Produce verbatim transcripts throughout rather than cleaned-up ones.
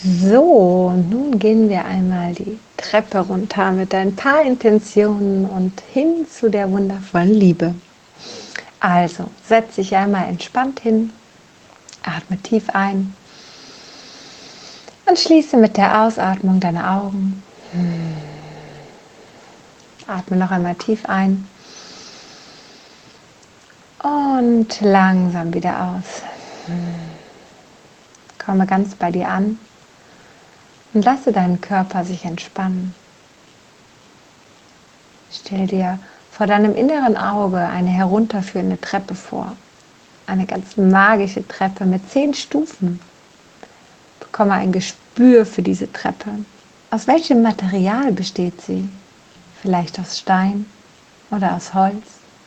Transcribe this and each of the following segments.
So, nun gehen wir einmal die Treppe runter mit ein paar Intentionen und hin zu der wundervollen Liebe. Also, setz dich einmal entspannt hin, atme tief ein und schließe mit der Ausatmung deine Augen. Atme noch einmal tief ein und langsam wieder aus. Komme ganz bei dir an und lasse deinen Körper sich entspannen. Stell dir vor deinem inneren Auge eine herunterführende Treppe vor. Eine ganz magische Treppe mit zehn Stufen. Bekomme ein Gespür für diese Treppe. Aus welchem Material besteht sie? Vielleicht aus Stein oder aus Holz?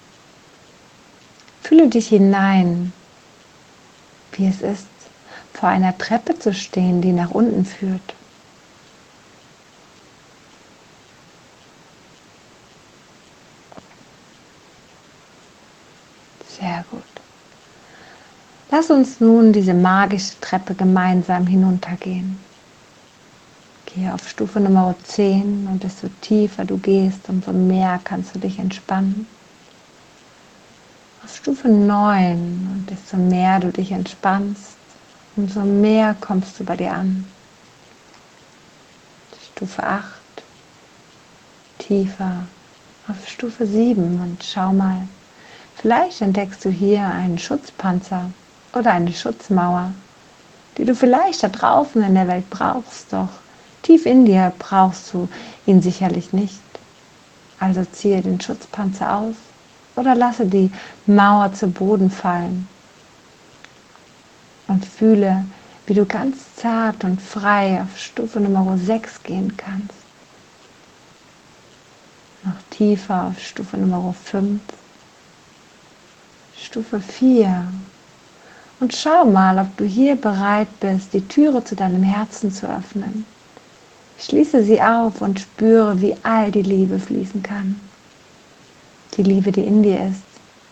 Fühle dich hinein, wie es ist, vor einer Treppe zu stehen, die nach unten führt. Sehr gut. Lass uns nun diese magische Treppe gemeinsam hinuntergehen. Gehe auf Stufe Nummer zehn und desto tiefer du gehst, umso mehr kannst du dich entspannen. Auf Stufe neun und desto mehr du dich entspannst, umso mehr kommst du bei dir an. Stufe acht, tiefer auf Stufe sieben und schau mal, vielleicht entdeckst du hier einen Schutzpanzer oder eine Schutzmauer, die du vielleicht da draußen in der Welt brauchst, doch tief in dir brauchst du ihn sicherlich nicht. Also ziehe den Schutzpanzer aus oder lasse die Mauer zu Boden fallen und fühle, wie du ganz zart und frei auf Stufe Nummer sechs gehen kannst. Noch tiefer auf Stufe Nummer fünf, Stufe vier. Und schau mal, ob du hier bereit bist, die Türe zu deinem Herzen zu öffnen. Schließe sie auf und spüre, wie all die Liebe fließen kann. Die Liebe, die in dir ist.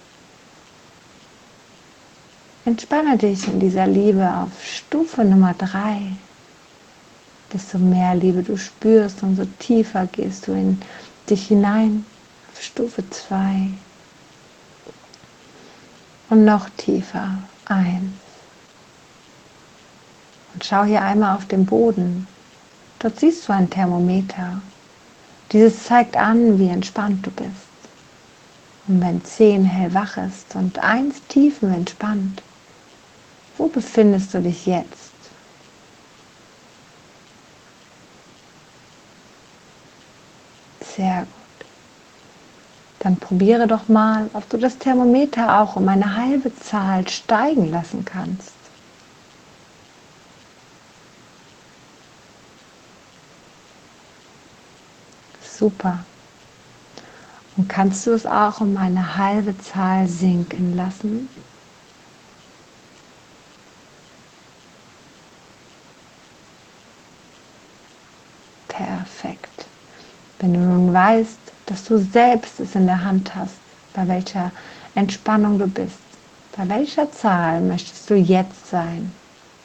Entspanne dich in dieser Liebe auf Stufe Nummer drei. Desto mehr Liebe du spürst, umso tiefer gehst du in dich hinein auf Stufe zwei. Und noch tiefer eins. Und schau hier einmal auf den Boden. Dort siehst du ein Thermometer. Dieses zeigt an, wie entspannt du bist. Und wenn zehn hellwach ist und eins tiefenentspannt, wo befindest du dich jetzt? Sehr gut. Dann probiere doch mal, ob du das Thermometer auch um eine halbe Zahl steigen lassen kannst. Super. Und kannst du es auch um eine halbe Zahl sinken lassen? Perfekt. Wenn du nun weißt, dass du selbst es in der Hand hast, bei welcher Entspannung du bist, bei welcher Zahl möchtest du jetzt sein?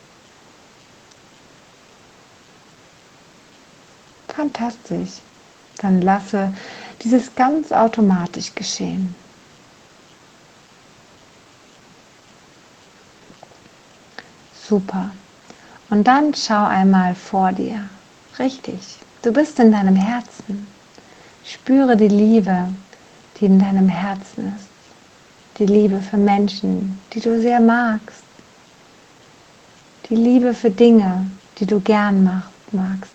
Fantastisch. Dann lasse dieses ganz automatisch geschehen. Super. Und dann schau einmal vor dir. Richtig. Du bist in deinem Herzen. Spüre die Liebe, die in deinem Herzen ist. Die Liebe für Menschen, die du sehr magst. Die Liebe für Dinge, die du gern magst.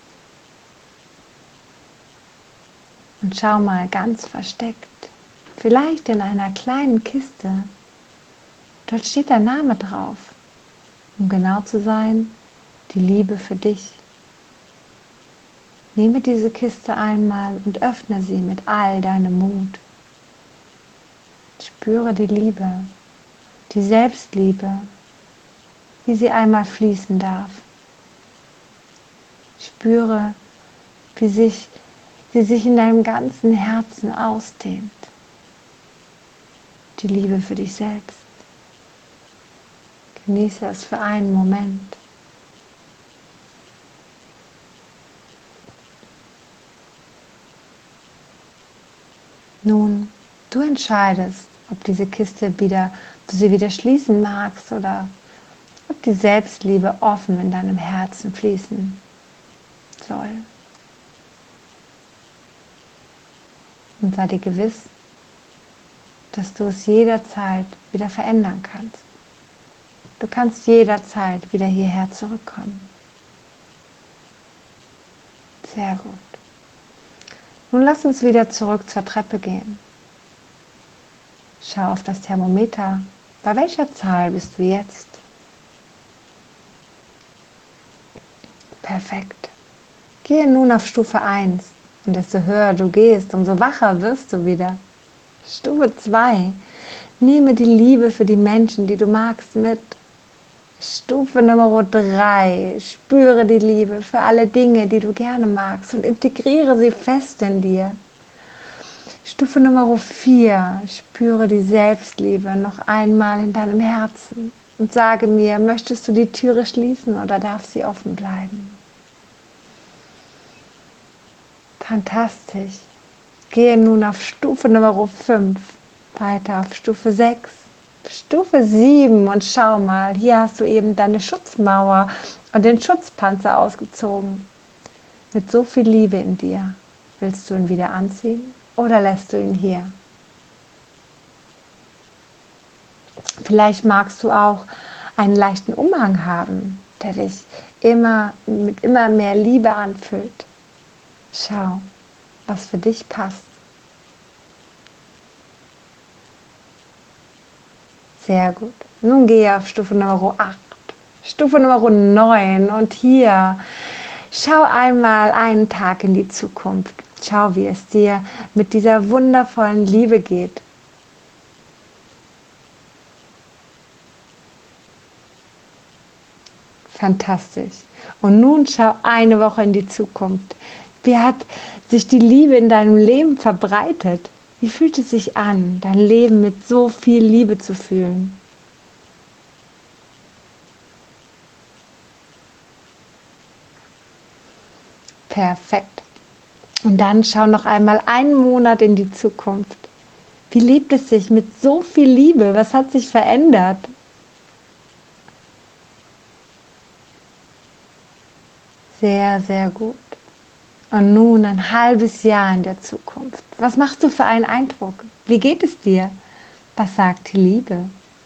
Und schau mal ganz versteckt, vielleicht in einer kleinen Kiste. Dort steht dein Name drauf. Um genau zu sein, die Liebe für dich. Nehme diese Kiste einmal und öffne sie mit all deinem Mut. Spüre die Liebe, die Selbstliebe, wie sie einmal fließen darf. Spüre, wie sich, sie sich in deinem ganzen Herzen ausdehnt. Die Liebe für dich selbst. Genieße es für einen Moment. Nun, du entscheidest, ob diese Kiste wieder, du sie wieder schließen magst oder ob die Selbstliebe offen in deinem Herzen fließen soll. Und sei dir gewiss, dass du es jederzeit wieder verändern kannst. Du kannst jederzeit wieder hierher zurückkommen. Sehr gut. Nun lass uns wieder zurück zur Treppe gehen. Schau auf das Thermometer. Bei welcher Zahl bist du jetzt? Perfekt. Gehe nun auf Stufe eins. Und desto höher du gehst, umso wacher wirst du wieder. Stufe zwei. Nehme die Liebe für die Menschen, die du magst, mit. Stufe Nummer drei. Spüre die Liebe für alle Dinge, die du gerne magst und integriere sie fest in dir. Stufe Nummer vier. Spüre die Selbstliebe noch einmal in deinem Herzen und sage mir, möchtest du die Türe schließen oder darf sie offen bleiben? Fantastisch. Gehe nun auf Stufe Nummer fünf, weiter auf Stufe sechs, Stufe sieben und schau mal, hier hast du eben deine Schutzmauer und den Schutzpanzer ausgezogen. Mit so viel Liebe in dir. Willst du ihn wieder anziehen oder lässt du ihn hier? Vielleicht magst du auch einen leichten Umhang haben, der dich immer mit immer mehr Liebe anfüllt. Schau, was für dich passt. Sehr gut. Nun gehe auf Stufe Nummer acht, Stufe Nummer neun und hier schau einmal einen Tag in die Zukunft. Schau, wie es dir mit dieser wundervollen Liebe geht. Fantastisch. Und nun schau eine Woche in die Zukunft. Wie hat sich die Liebe in deinem Leben verbreitet? Wie fühlt es sich an, dein Leben mit so viel Liebe zu fühlen? Perfekt. Und dann schau noch einmal einen Monat in die Zukunft. Wie lebt es sich mit so viel Liebe? Was hat sich verändert? Sehr, sehr gut. Und nun ein halbes Jahr in der Zukunft. Was machst du für einen Eindruck? Wie geht es dir? Was sagt die Liebe?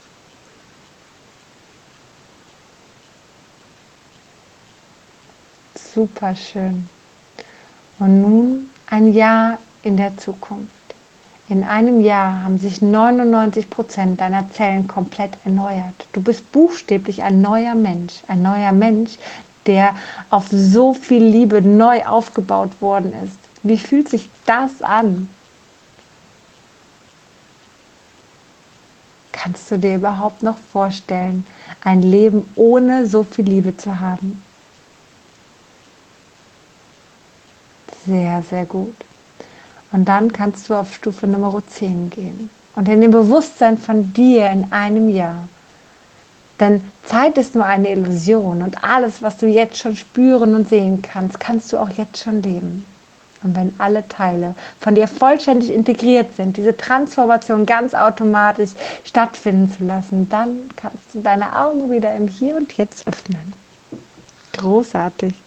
Super schön. Und nun ein Jahr in der Zukunft. In einem Jahr haben sich neunundneunzig Prozent deiner Zellen komplett erneuert. Du bist buchstäblich ein neuer Mensch. Ein neuer Mensch, der auf so viel Liebe neu aufgebaut worden ist. Wie fühlt sich das an? Kannst du dir überhaupt noch vorstellen, ein Leben ohne so viel Liebe zu haben? Sehr, sehr gut. Und dann kannst du auf Stufe Nummer zehn gehen. Und in dem Bewusstsein von dir in einem Jahr. Denn Zeit ist nur eine Illusion und alles, was du jetzt schon spüren und sehen kannst, kannst du auch jetzt schon leben. Und wenn alle Teile von dir vollständig integriert sind, diese Transformation ganz automatisch stattfinden zu lassen, dann kannst du deine Augen wieder im Hier und Jetzt öffnen. Großartig.